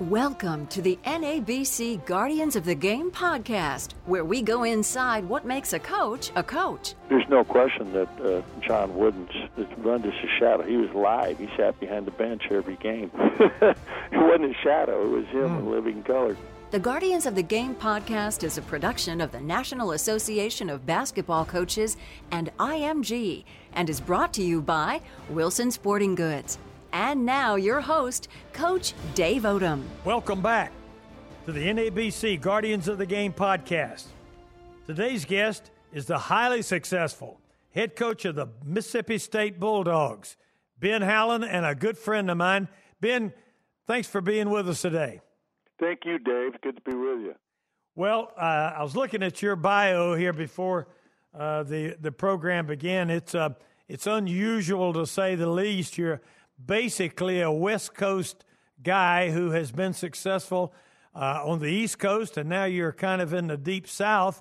Welcome to the NABC Guardians of the Game podcast, where we go inside what makes a coach a coach. There's no question that John Wooden's run is a shadow. He was live. He sat behind the bench every game. It wasn't a shadow. It was him in living color. The Guardians of the Game podcast is a production of the National Association of Basketball Coaches and IMG, and is brought to you by Wilson Sporting Goods. And now your host, Coach Dave Odom. Welcome back to the NABC Guardians of the Game podcast. Today's guest is the highly successful head coach of the Mississippi State Bulldogs, Ben Howland, and a good friend of mine. Ben, thanks for being with us today. Thank you, Dave. Good to be with you. Well, I was looking at your bio here before the program began. It's unusual to say the least. You're basically a West Coast guy who has been successful on the East Coast, and now you're kind of in the Deep South.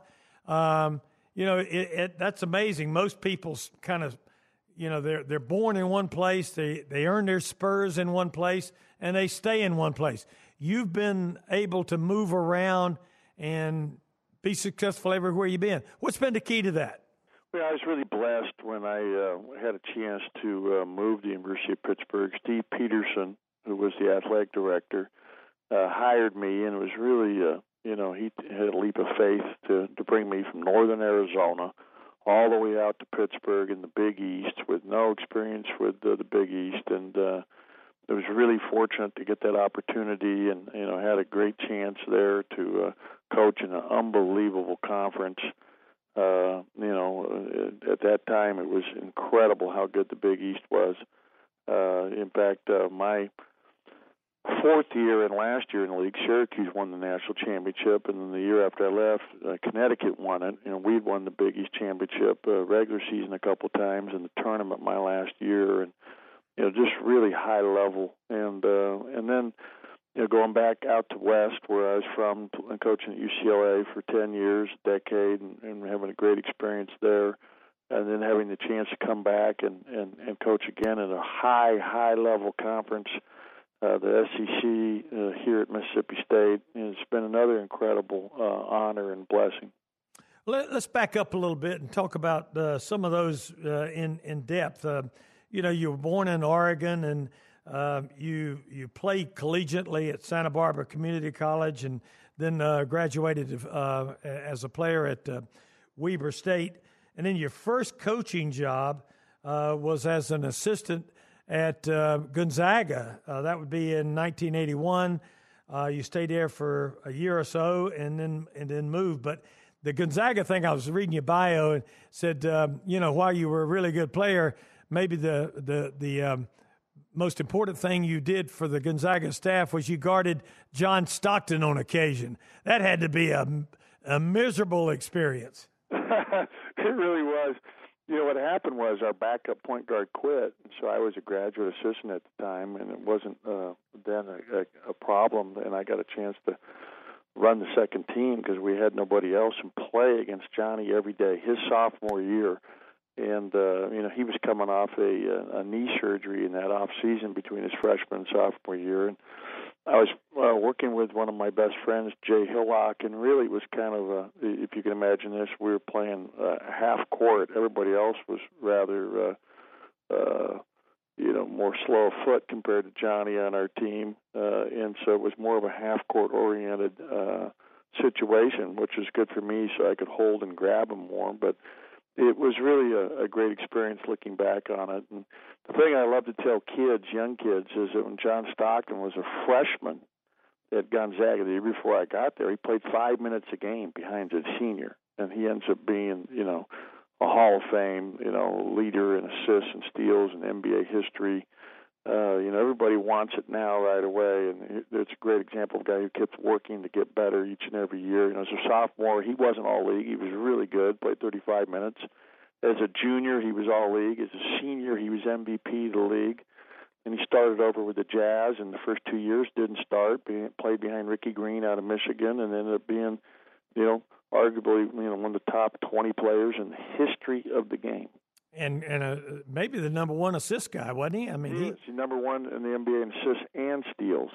That's amazing. Most people kind of, they're born in one place, they earn their spurs in one place, and they stay in one place. You've been able to move around and be successful everywhere you've been. What's been the key to that? Well, I was really blessed when I had a chance to move to the University of Pittsburgh. Steve Peterson, who was the athletic director, hired me, and it was really, he had a leap of faith to bring me from northern Arizona all the way out to Pittsburgh in the Big East with no experience with the Big East, and I was really fortunate to get that opportunity, and had a great chance there to coach in an unbelievable conference. At that time, it was incredible how good the Big East was. In fact, my fourth year and last year in the league, Syracuse won the national championship, and then the year after I left, Connecticut won it. We'd won the Big East championship, regular season a couple times, and the tournament my last year, and just really high level. And then going back out to West, where I was from, coaching at UCLA for 10 years, a decade, and having a great experience there, and then having the chance to come back and coach again in a high-level conference, the SEC here at Mississippi State. It's been another incredible honor and blessing. Let's back up a little bit and talk about some of those in depth. You were born in Oregon, and you played collegiately at Santa Barbara Community College, and then graduated as a player at Weber State. And then your first coaching job was as an assistant at Gonzaga. That would be in 1981. You stayed there for a year or so, and then moved. But the Gonzaga thing, I was reading your bio and said, while you were a really good player, maybe the most important thing you did for the Gonzaga staff was you guarded John Stockton on occasion. That had to be a miserable experience. It really was. What happened was our backup point guard quit, so I was a graduate assistant at the time, and it wasn't then a problem, and I got a chance to run the second team because we had nobody else and play against Johnny every day his sophomore year. And, he was coming off a knee surgery in that off season between his freshman and sophomore year. And I was working with one of my best friends, Jay Hillock, and really it was kind of, if you can imagine this, we were playing half court. Everybody else was rather, more slow of foot compared to Johnny on our team. And so it was more of a half court oriented situation, which was good for me so I could hold and grab him more. But it was really a great experience looking back on it. And the thing I love to tell kids, young kids, is that when John Stockton was a freshman at Gonzaga the year before I got there, he played 5 minutes a game behind a senior. And he ends up being, a Hall of Fame, leader in assists and steals in NBA history. Everybody wants it now right away, and it's a great example of a guy who kept working to get better each and every year. As a sophomore, he wasn't all-league. He was really good, played 35 minutes. As a junior, he was all-league. As a senior, he was MVP of the league. And he started over with the Jazz, and the first 2 years didn't start. Played behind Ricky Green out of Michigan, and ended up being, arguably, one of the top 20 players in the history of the game. And maybe the number one assist guy, wasn't he? I mean, he's number one in the NBA in assists and steals.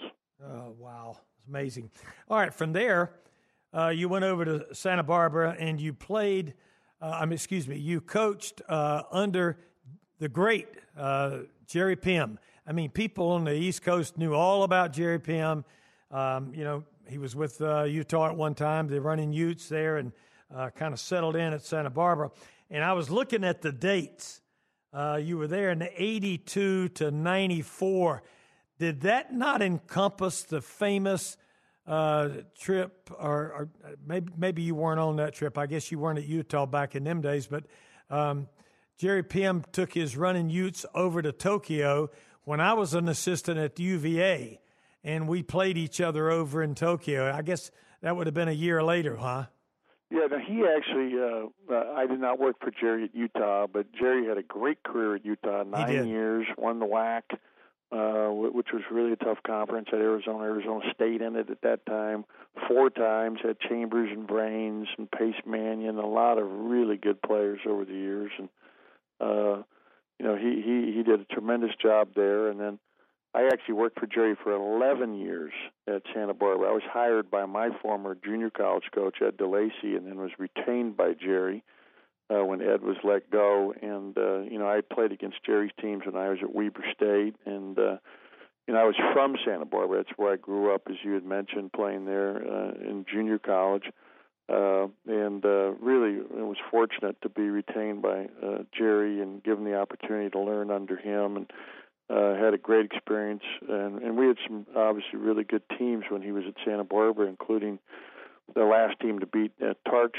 Oh, wow. It's amazing. All right, from there, you went over to Santa Barbara and you played, you coached under the great Jerry Pym. I mean, people on the East Coast knew all about Jerry Pym. He was with Utah at one time. They're running Utes there and kind of settled in at Santa Barbara. And I was looking at the dates. You were there in the 82 to 94. Did that not encompass the famous trip, or maybe you weren't on that trip. I guess you weren't at Utah back in them days, but Jerry Pym took his running Utes over to Tokyo when I was an assistant at UVA, and we played each other over in Tokyo. I guess that would have been a year later, huh? Yeah, no, he actually, I did not work for Jerry at Utah, but Jerry had a great career at Utah, 9 years, won the WAC, which was really a tough conference. Had Arizona State in it at that time, 4 times, had Chambers and Brains and Pace Mannion, a lot of really good players over the years. And, he did a tremendous job there. And then I actually worked for Jerry for 11 years at Santa Barbara. I was hired by my former junior college coach, Ed DeLacy, and then was retained by Jerry when Ed was let go. And, I played against Jerry's teams when I was at Weber State. And, I was from Santa Barbara. That's where I grew up, as you had mentioned, playing there in junior college. Really, I was fortunate to be retained by Jerry and given the opportunity to learn under him, and had a great experience. And we had some obviously really good teams when he was at Santa Barbara, including the last team to beat Tark's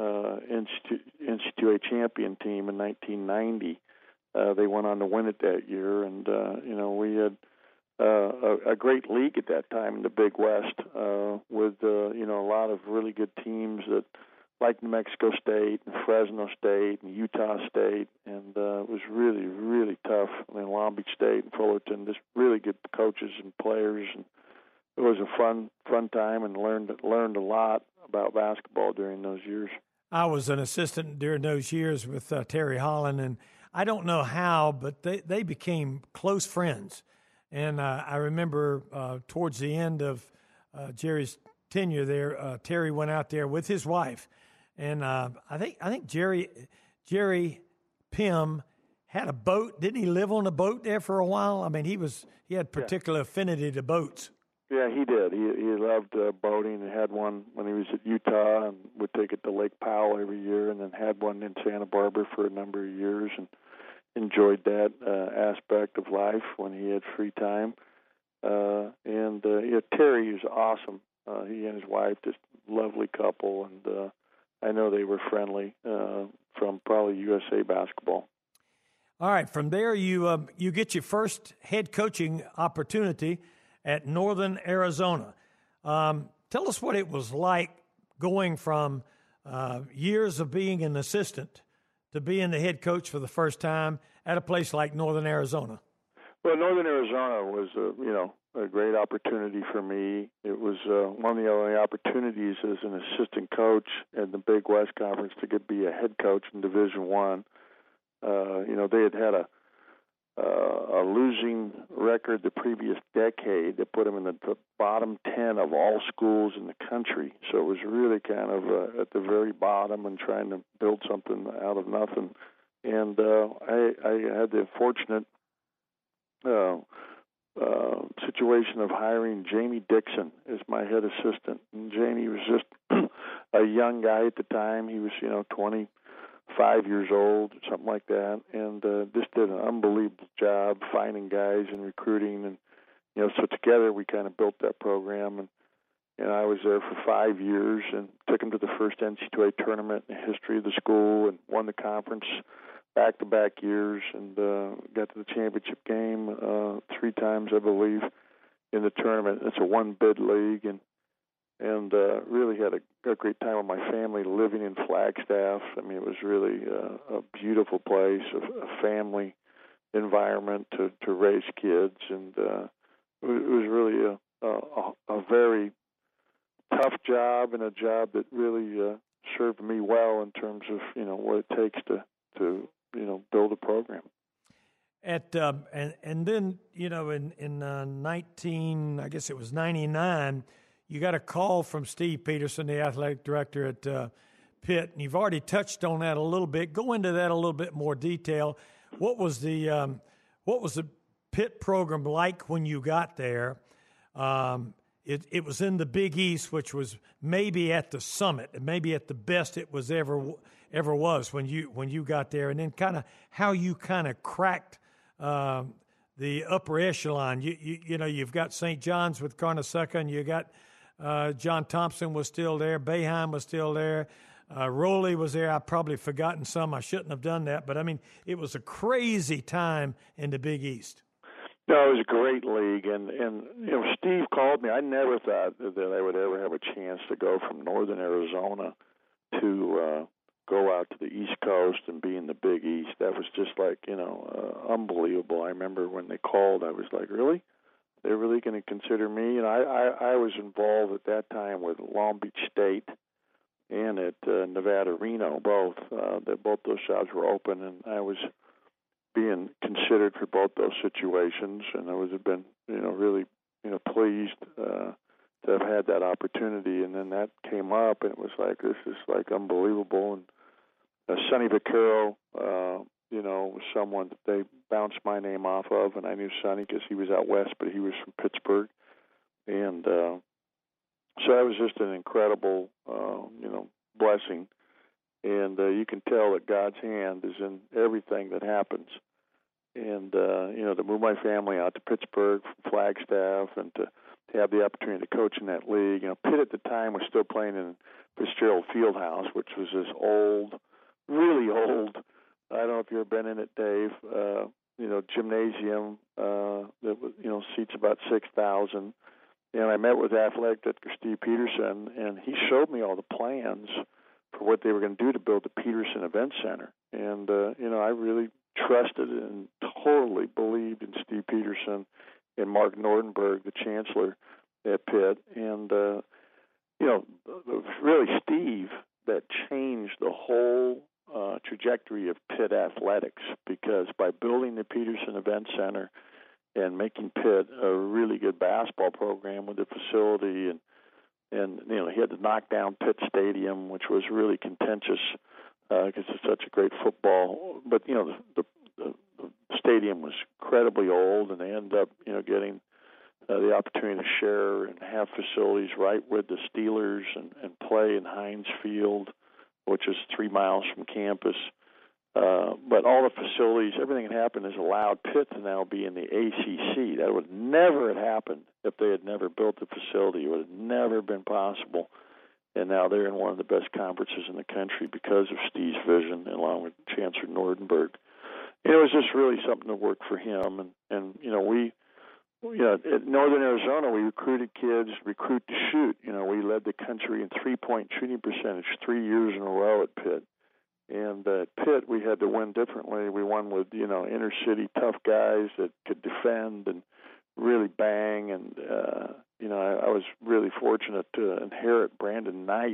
NCAA champion team in 1990. They went on to win it that year, and we had a great league at that time in the Big West with a lot of really good teams that like New Mexico State and Fresno State and Utah State, and it was really, really tough. Long Beach State and Fullerton, just really good coaches and players, and it was a fun time, and learned a lot about basketball during those years. I was an assistant during those years with Terry Holland, and I don't know how, but they became close friends. And I remember towards the end of Jerry's tenure there, Terry went out there with his wife, and I think Jerry Pym had a boat. Didn't he live on a boat there for a while? I mean, he had particular affinity to boats. Yeah, he did. He loved boating and had one when he was at Utah, and would take it to Lake Powell every year, and then had one in Santa Barbara for a number of years, and enjoyed that aspect of life when he had free time. Terry is awesome. He and his wife, just lovely couple, and I know they were friendly from probably USA basketball. All right, from there you get your first head coaching opportunity at Northern Arizona. Tell us what it was like going from years of being an assistant to being the head coach for the first time at a place like Northern Arizona. Well, Northern Arizona was, a great opportunity for me. It was one of the only opportunities as an assistant coach in the Big West Conference to be a head coach in Division I. They had a losing record the previous decade that put them in the bottom 10 of all schools in the country. So it was really kind of at the very bottom and trying to build something out of nothing. And I had the fortunate situation of hiring Jamie Dixon as my head assistant. And Jamie was just a young guy at the time. He was, 25 years old, something like that, and just did an unbelievable job finding guys and recruiting. And, so together we kind of built that program. And I was there for 5 years and took them to the first NCAA tournament in the history of the school and won the conference back-to-back years, and got to the championship game 3 times, I believe, in the tournament. It's a one-bid league, and really had a great time with my family living in Flagstaff. I mean, it was really a beautiful place, a family environment to raise kids, and it was really a very tough job, and a job that really served me well in terms of what it takes to build a program. And then, you know, in 99, you got a call from Steve Peterson, the athletic director at Pitt, and you've already touched on that a little bit. Go into that a little bit more detail. What was the Pitt program like when you got there? It was in the Big East, which was maybe at the summit, maybe at the best it was ever was when you got there, and then kind of how you kind of cracked the upper echelon. You know, you've got St. John's with Carnesecca, and you got John Thompson was still there, Boeheim was still there, Rowley was there. I've probably forgotten some. I shouldn't have done that, but I mean, it was a crazy time in the Big East. No, it was a great league, and you know, Steve called me. I never thought that I would ever have a chance to go from northern Arizona to go out to the East Coast and be in the Big East. That was just like, you know, unbelievable. I remember when they called, I was like, really? They're really going to consider me? And I was involved at that time with Long Beach State and at Nevada Reno, both. Both those jobs were open, and I was being considered for both those situations, and I have been, you know, really, you know, pleased to have had that opportunity. And then that came up, and it was like, this is like unbelievable. And Sonny Vaccaro, you know, was someone that they bounced my name off of, and I knew Sonny because he was out west, but he was from Pittsburgh, and so that was just an incredible, you know, blessing. And you can tell that God's hand is in everything that happens. And, you know, to move my family out to Pittsburgh from Flagstaff and to have the opportunity to coach in that league. You know, Pitt at the time was still playing in Fitzgerald Fieldhouse, which was this old, really old, I don't know if you've ever been in it, Dave, you know, gymnasium that was, you know, seats about 6,000. And I met with athletic director Steve Peterson, and he showed me all the plans for what they were going to do to build the Peterson Event Center. And, you know, I really trusted and totally believed in Steve Peterson and Mark Nordenberg, the chancellor at Pitt. And, you know, it was really Steve that changed the whole trajectory of Pitt athletics, because by building the Peterson Event Center and making Pitt a really good basketball program with the facility, and you know, he had to knock down Pitt Stadium, which was really contentious because it's such a great football. But you know, the stadium was incredibly old, and they ended up, you know, getting the opportunity to share and have facilities right with the Steelers and play in Heinz Field, which is 3 miles from campus. But all the facilities, everything that happened has allowed Pitt to now be in the ACC. That would never have happened if they had never built the facility. It would have never been possible. And now they're in one of the best conferences in the country because of Steve's vision, along with Chancellor Nordenberg. And it was just really something that worked for him. And you know, at Northern Arizona, we recruited kids, recruit to shoot. You know, we led the country in three-point shooting percentage 3 years in a row at Pitt. And at Pitt, we had to win differently. We won with, you know, inner-city tough guys that could defend and really bang. And, you know, I was really fortunate to inherit Brandon Knight,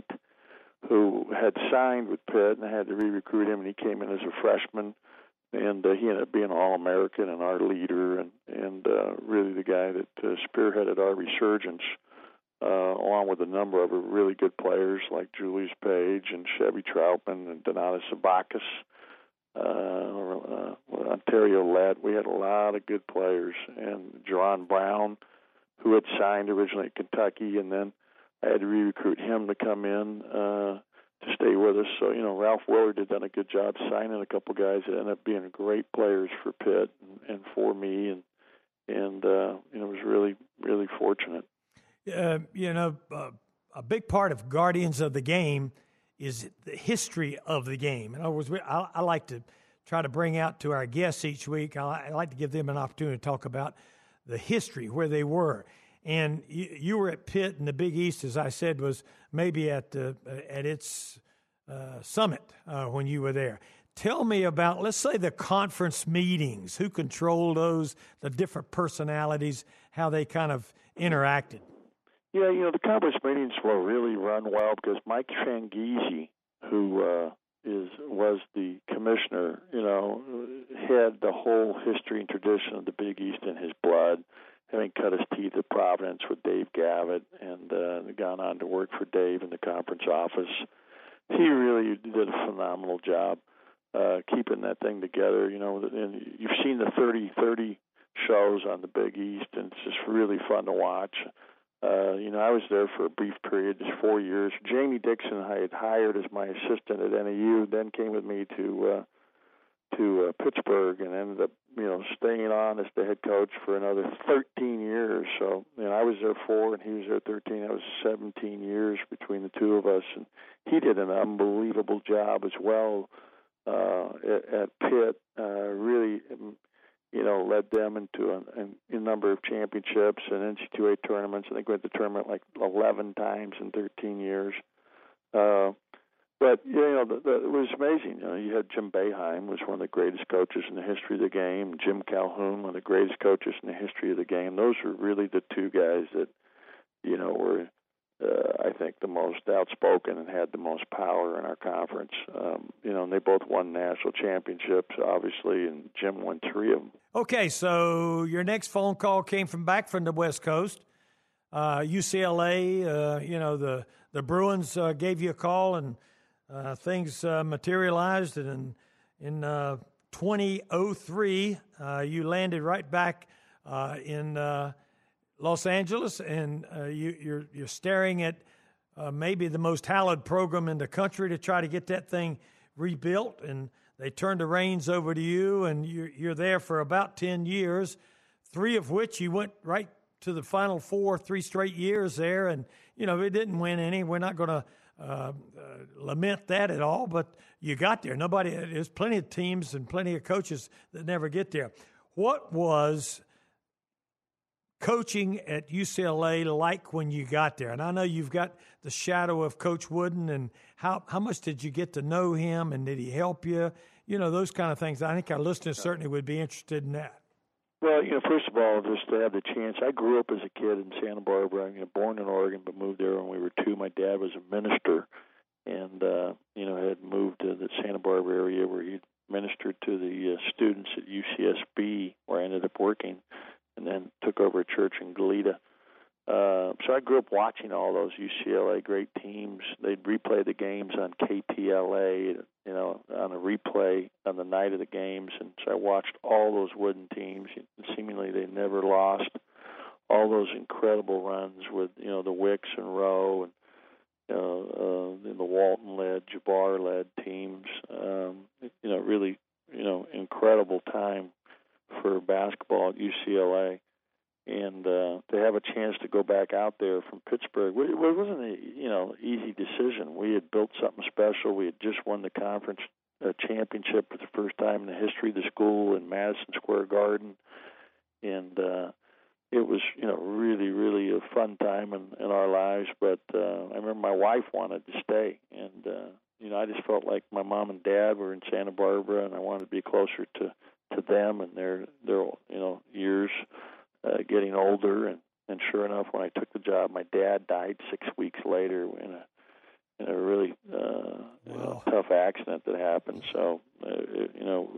who had signed with Pitt, and I had to re-recruit him, and he came in as a freshman. And he ended up being an All-American and our leader, and really the guy that spearheaded our resurgence, along with a number of really good players like Julius Page and Chevy Troutman and Donatas Sabakis, Ontario Lett. We had a lot of good players. And Jerron Brown, who had signed originally at Kentucky, and then I had to re-recruit him to come in to stay with us. So, you know, Ralph Willard had done a good job signing a couple guys that ended up being great players for Pitt and for me, and you know, it was really, really fortunate. You know, a big part of Guardians of the Game is the history of the game. In other words, I like to try to bring out to our guests each week, I like to give them an opportunity to talk about the history, where they were. And you were at Pitt, and the Big East, as I said, was maybe at its summit when you were there. Tell me about, let's say, the conference meetings. Who controlled those, the different personalities, how they kind of interacted? Yeah, you know, the conference meetings were really run well because Mike Tranghese, who was the commissioner. Had the whole history and tradition of the Big East in his blood, having cut his teeth at Providence with Dave Gavitt and gone on to work for Dave in the conference office. He really did a phenomenal job keeping that thing together. And you've seen the 30-30 shows on the Big East, and it's just really fun to watch. I was there for a brief period, just 4 years. Jamie Dixon I had hired as my assistant at NAU, then came with me to Pittsburgh and ended up, staying on as the head coach for another 13 years. So, I was there 4 and he was there 13. That was 17 years between the two of us, and he did an unbelievable job as well at Pitt. Really, led them into a number of championships and NCAA tournaments. I think we went to the tournament like 11 times in 13 years. But, it was amazing. You had Jim Boeheim, was one of the greatest coaches in the history of the game. Jim Calhoun, one of the greatest coaches in the history of the game. Those were really the two guys that, were, I think, the most outspoken and had the most power in our conference. And they both won national championships, obviously, and Jim won 3 of them. Okay, so your next phone call came back from the West Coast. UCLA, the Bruins gave you a call, and things materialized, and in 2003, you landed right back in Los Angeles, and you're staring at maybe the most hallowed program in the country to try to get that thing rebuilt, and they turned the reins over to you, and you're there for about 10 years, 3 of which you went right to the Final Four, 3 straight years there, and, it didn't win any. We're not going to lament that at all, but you got there. There's plenty of teams and plenty of coaches that never get there. What was coaching at UCLA like when you got there? And I know you've got the shadow of Coach Wooden, and how much did you get to know him, and did he help you? Those kind of things. I think our listeners certainly would be interested in that. Well, first of all, just to have the chance. I grew up as a kid in Santa Barbara. Born in Oregon, but moved there when we were 2. My dad was a minister, and had moved to the Santa Barbara area where he ministered to the students at UCSB, where I ended up working, and then took over a church in Goleta. So I grew up watching all those UCLA great teams. They'd replay the games on KTLA, on a replay on the night of the games. And so I watched all those Wooden teams. Seemingly they never lost. All those incredible runs with, the Wicks and Rowe and the Walton-led, Jabbar-led teams. Really, incredible time for basketball at UCLA. And to have a chance to go back out there from Pittsburgh, it wasn't an easy decision. We had built something special. We had just won the conference championship for the first time in the history of the school in Madison Square Garden, and it was really, really a fun time in our lives. But I remember my wife wanted to stay, and I just felt like my mom and dad were in Santa Barbara, and I wanted to be closer to them and their years. Getting older, and sure enough, when I took the job, my dad died 6 weeks later in a really tough accident that happened. So it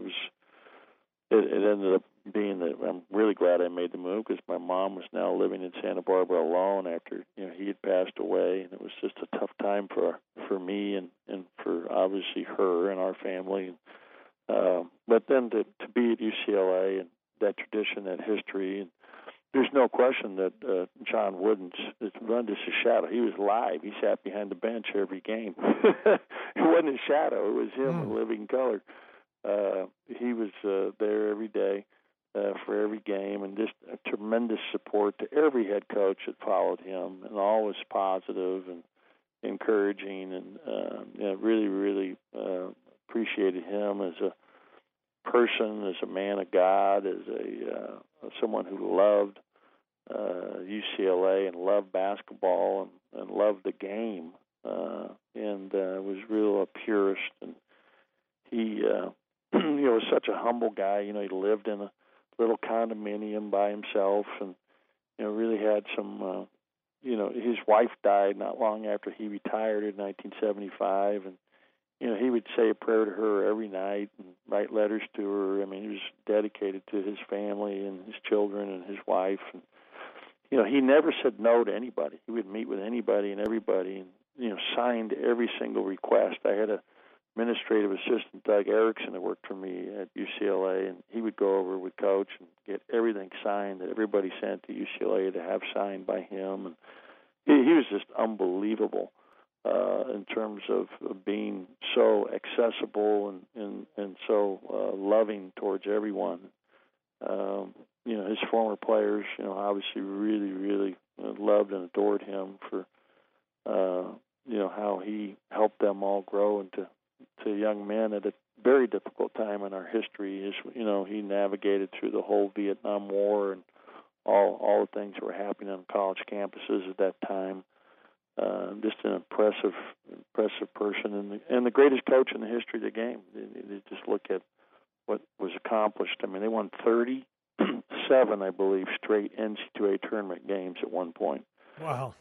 ended up being that I'm really glad I made the move, because my mom was now living in Santa Barbara alone after he had passed away, and it was just a tough time for me and for obviously her and our family. But then to be at UCLA and that tradition, that history, and there's no question that John Wooden's run as a shadow. He was live. He sat behind the bench every game. It wasn't a shadow. It was him in living color. He was there every day for every game, and just a tremendous support to every head coach that followed him, and always positive and encouraging, and really, really appreciated him as a person, as a man of God, as someone who loved UCLA and loved basketball and loved the game, and was real a purist. And he, was such a humble guy. He lived in a little condominium by himself, and really had some. His wife died not long after he retired in 1975, and he would say a prayer to her every night and write letters to her. I mean, he was dedicated to his family and his children and his wife. And, he never said no to anybody. He would meet with anybody and everybody and, signed every single request. I had a administrative assistant, Doug Erickson, that worked for me at UCLA, and he would go over with Coach and get everything signed that everybody sent to UCLA to have signed by him. And he was just unbelievable in terms of being so accessible and so loving towards everyone. His former players, obviously really, really loved and adored him for, how he helped them all grow into young men at a very difficult time in our history. He navigated through the whole Vietnam War and all the things that were happening on college campuses at that time. Just an impressive person and the greatest coach in the history of the game. You just look at what was accomplished. I mean, they won 37, I believe, straight NCAA tournament games at one point. Wow.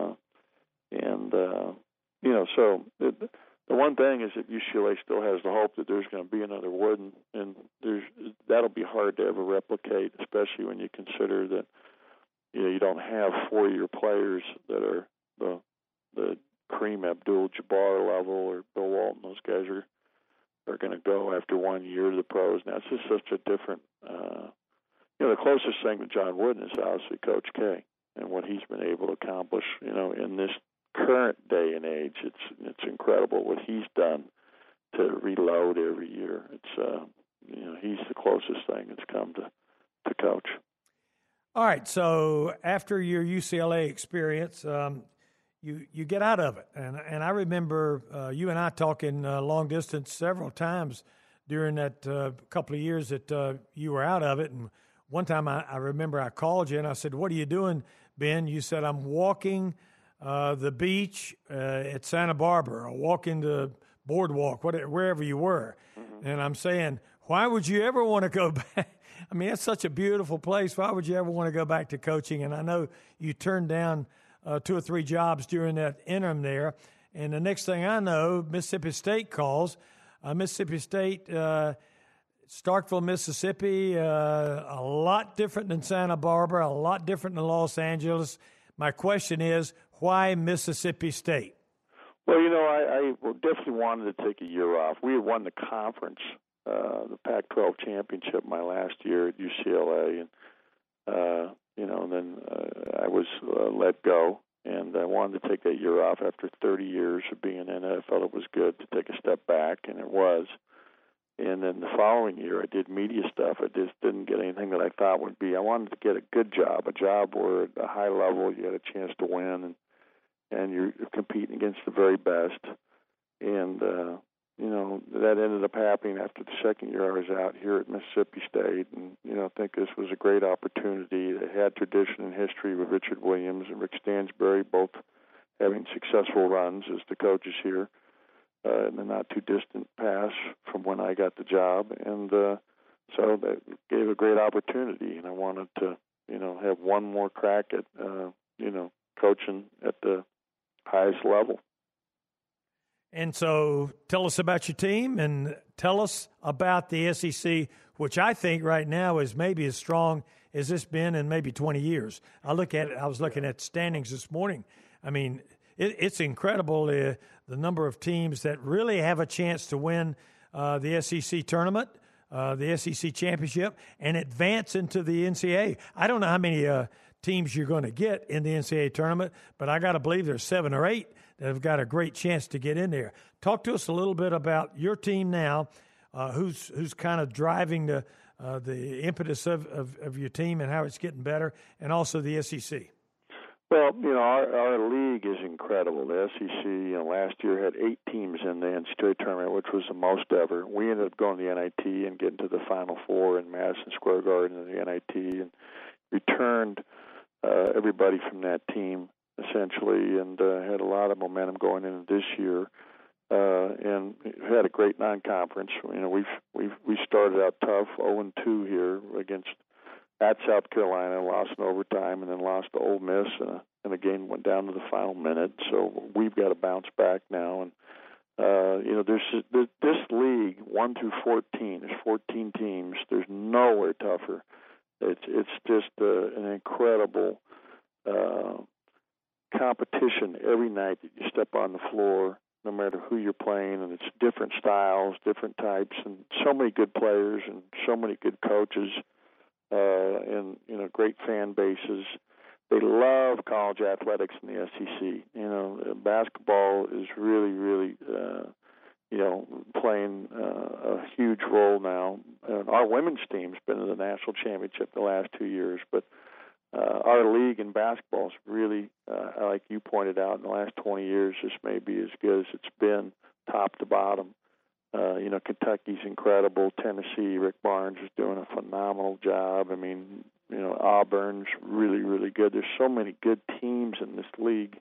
So the one thing is that UCLA still has the hope that there's going to be another Wooden, and that'll be hard to ever replicate, especially when you consider that you don't have 4-year players that are the Kareem Abdul-Jabbar level or Bill Walton. Those guys are going to go after 1 year to the pros. Now, it's just such a different the closest thing to John Wooden is obviously Coach K and what he's been able to accomplish, in this current day and age. It's incredible what he's done to reload every year. It's he's the closest thing that's come to Coach. All right, so after your UCLA experience, you get out of it, and I remember you and I talking long distance several times during that couple of years that you were out of it. And one time I remember I called you and I said, "What are you doing, Ben?" You said, "I'm walking the beach at Santa Barbara, or walking the boardwalk, wherever you were." Mm-hmm. And I'm saying, why would you ever want to go back? I mean, it's such a beautiful place. Why would you ever want to go back to coaching? And I know you turned down 2 or 3 jobs during that interim there. And the next thing I know, Mississippi State calls. Mississippi State, Starkville, Mississippi, a lot different than Santa Barbara, a lot different than Los Angeles. My question is, why Mississippi State? Well, I definitely wanted to take a year off. We had won the conference, the Pac-12 championship my last year at UCLA, and then I was let go, and I wanted to take that year off after 30 years of being in it. I felt it was good to take a step back, and it was. And then the following year, I did media stuff. I just didn't get anything that I thought would be. I wanted to get a good job, a job where at a high level you had a chance to win, and you're competing against the very best. And that ended up happening after the second year I was out here at Mississippi State. And I think this was a great opportunity. They had tradition and history with Richard Williams and Rick Stansbury, both having successful runs as the coaches here. In the not-too-distant past from when I got the job. And so that gave a great opportunity, and I wanted to, have one more crack at, coaching at the highest level. And so tell us about your team and tell us about the SEC, which I think right now is maybe as strong as it's been in maybe 20 years. I was looking at standings this morning. I mean, it's incredible the number of teams that really have a chance to win the SEC tournament, the SEC championship, and advance into the NCAA. I don't know how many teams you're going to get in the NCAA tournament, but I got to believe there's 7 or 8 that have got a great chance to get in there. Talk to us a little bit about your team now, who's kind of driving the impetus of your team and how it's getting better, and also the SEC. Well, our league is incredible. The SEC, last year had 8 teams in the NCAA tournament, which was the most ever. We ended up going to the NIT and getting to the Final Four in Madison Square Garden in the NIT, and returned everybody from that team essentially, and had a lot of momentum going into this year, and had a great non-conference. We started out tough, 0-2 here at South Carolina, lost in overtime, and then lost to Ole Miss, and the game went down to the final minute. So we've got to bounce back now, and This league, 1 through 14, there's 14 teams. There's nowhere tougher. It's just an incredible competition every night that you step on the floor, no matter who you're playing, and it's different styles, different types, and so many good players and so many good coaches, and great fan bases. They love college athletics in the SEC. Basketball is really, really, playing a huge role now. And our women's team's been in the national championship the last 2 years, but our league in basketball is really, like you pointed out, in the last 20 years, this may be as good as it's been, top to bottom. Kentucky's incredible. Tennessee, Rick Barnes is doing a phenomenal job. I mean, Auburn's really, really good. There's so many good teams in this league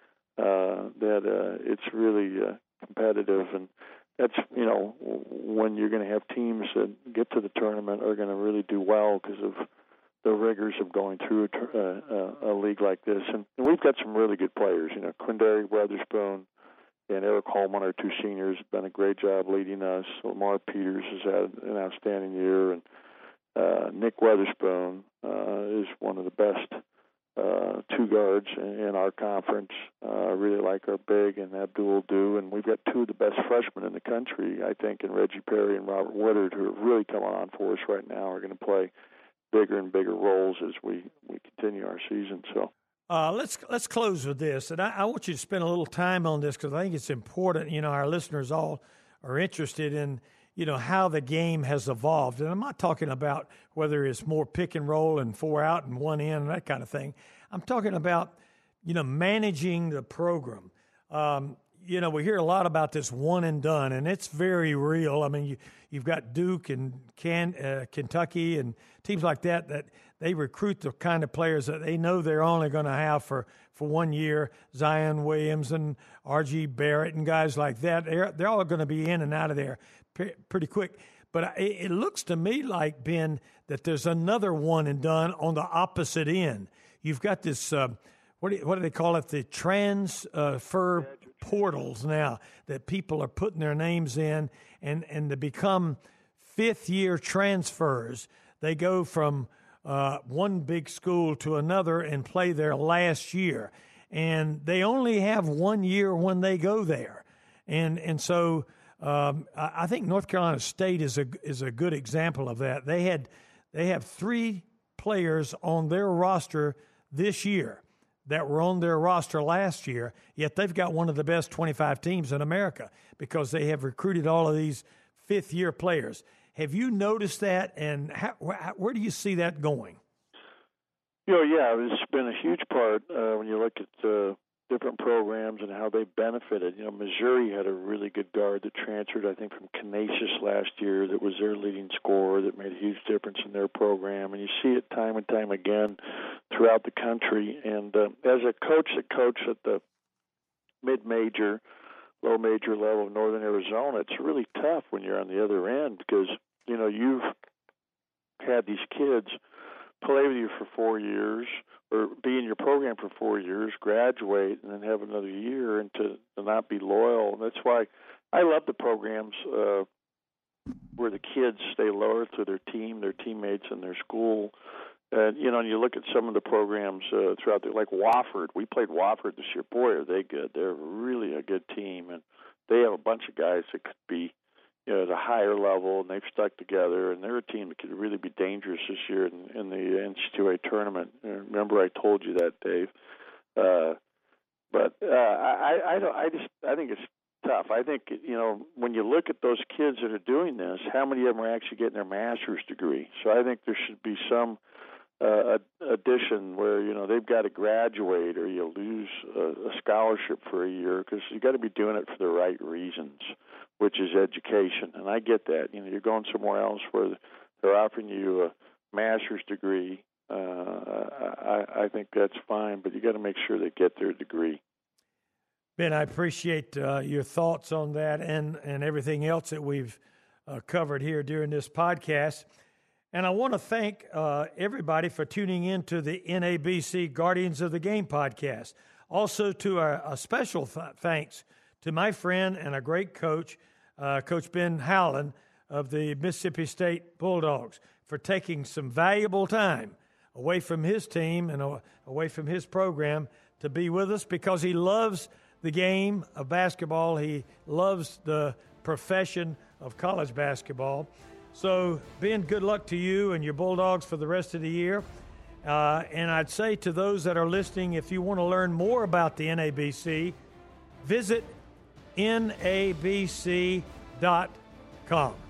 that it's really competitive, and that's when you're going to have teams that get to the tournament are going to really do well because of the rigors of going through a league like this. And we've got some really good players. Quindary Weatherspoon and Eric Holman, our two seniors, have done a great job leading us. Lamar Peters has had an outstanding year, and Nick Weatherspoon is one of the best two guards in our conference. I really like our big and Abdul Du, and we've got two of the best freshmen in the country, I think, in Reggie Perry and Robert Woodard, who are really coming on for us right now, are going to play bigger and bigger roles as we continue our season. So let's close with this, and I want you to spend a little time on this because I think it's important. Our listeners all are interested in how the game has evolved, and I'm not talking about whether it's more pick and roll and 4 out and 1 in and that kind of thing. I'm talking about managing the program. We hear a lot about this one and done, and it's very real. I mean, you've got Duke and Kentucky and teams like that they recruit the kind of players that they know they're only going to have for 1 year. Zion Williams and R.G. Barrett and guys like that, they're all going to be in and out of there pretty quick. But it looks to me like, Ben, that there's another one and done on the opposite end. You've got this, what do they call it, the transfer portals now that people are putting their names in, and to become fifth-year transfers. They go from one big school to another and play their last year. And they only have 1 year when they go there. And so I think North Carolina State is a good example of that. They have 3 players on their roster this year that were on their roster last year, yet they've got one of the best 25 teams in America because they have recruited all of these fifth-year players. Have you noticed that, and where do you see that going? Yeah, it's been a huge part when you look at different programs and how they benefited. Missouri had a really good guard that transferred, I think, from Canisius last year that was their leading scorer that made a huge difference in their program. And you see it time and time again throughout the country. And as a coach that coached at the mid-major, low-major level of Northern Arizona, it's really tough when you're on the other end because, you've had these kids play with you for 4 years or be in your program for 4 years, graduate, and then have another year and to not be loyal. And that's why I love the programs where the kids stay loyal to their team, their teammates, and their school. And, and you look at some of the programs throughout like Wofford. We played Wofford this year. Boy, are they good. They're really a good team. And they have a bunch of guys that could be at a higher level, and they've stuck together, and they're a team that could really be dangerous this year in the NCAA tournament. Remember, I told you that, Dave. But I think it's tough. I think when you look at those kids that are doing this, how many of them are actually getting their master's degree? So I think there should be some addition where they've got to graduate or you lose a scholarship for a year because you got to be doing it for the right reasons, which is education. And I get that. You're going somewhere else where they're offering you a master's degree. I think that's fine, but you got to make sure they get their degree. Ben, I appreciate your thoughts on that and everything else that we've covered here during this podcast. And I want to thank everybody for tuning in to the NABC Guardians of the Game podcast. Also to a special thanks to my friend and a great coach, Coach Ben Howland of the Mississippi State Bulldogs, for taking some valuable time away from his team and away from his program to be with us, because he loves the game of basketball. He loves the profession of college basketball. So, Ben, good luck to you and your Bulldogs for the rest of the year. And I'd say to those that are listening, if you want to learn more about the NABC, visit nabc.com.